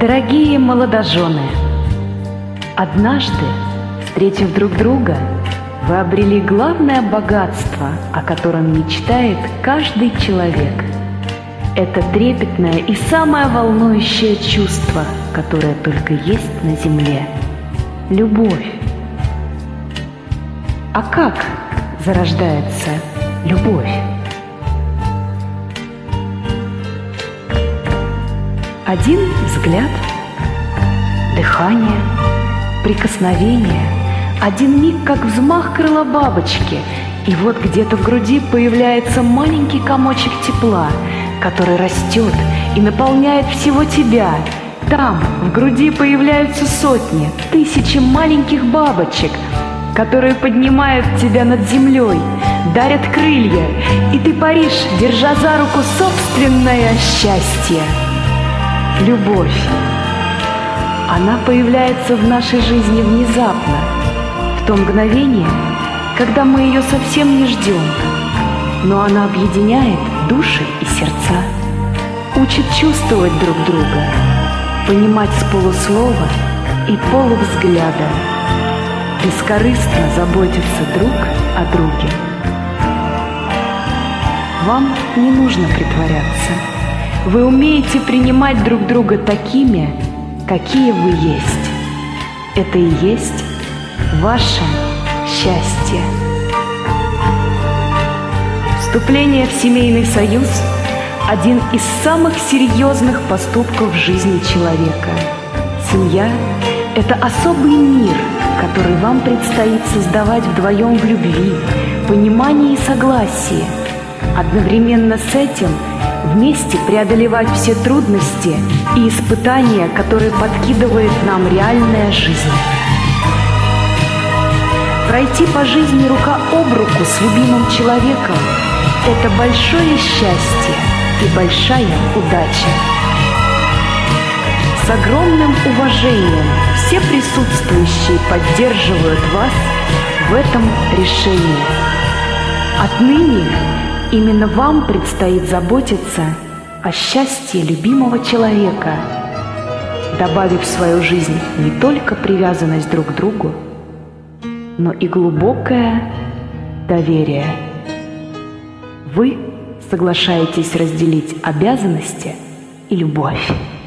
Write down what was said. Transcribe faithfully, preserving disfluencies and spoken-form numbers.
Дорогие молодожены, однажды, встретив друг друга, вы обрели главное богатство, о котором мечтает каждый человек. Это трепетное и самое волнующее чувство, которое только есть на земле – любовь. А как зарождается любовь? Один взгляд, дыхание, прикосновение, один миг, как взмах крыла бабочки, и вот где-то в груди появляется маленький комочек тепла, который растет и наполняет всего тебя. Там, в груди, появляются сотни, тысячи маленьких бабочек, которые поднимают тебя над землей, дарят крылья, и ты паришь, держа за руку собственное счастье. Любовь. Она появляется в нашей жизни внезапно, в то мгновение, когда мы ее совсем не ждем. Но она объединяет души и сердца, учит чувствовать друг друга, понимать с полуслова и полувзгляда, бескорыстно заботиться друг о друге. Вам не нужно притворяться. Вы умеете принимать друг друга такими, какие вы есть. Это и есть ваше счастье. Вступление в семейный союз – один из самых серьезных поступков в жизни человека. Семья – это особый мир, который вам предстоит создавать вдвоем в любви, понимании и согласии. Одновременно с этим вместе преодолевать все трудности и испытания, которые подкидывает нам реальная жизнь. Пройти по жизни рука об руку с любимым человеком – это большое счастье и большая удача. С огромным уважением все присутствующие поддерживают вас в этом решении. Отныне именно вам предстоит заботиться о счастье любимого человека, добавив в свою жизнь не только привязанность друг к другу, но и глубокое доверие. Вы соглашаетесь разделить обязанности и любовь.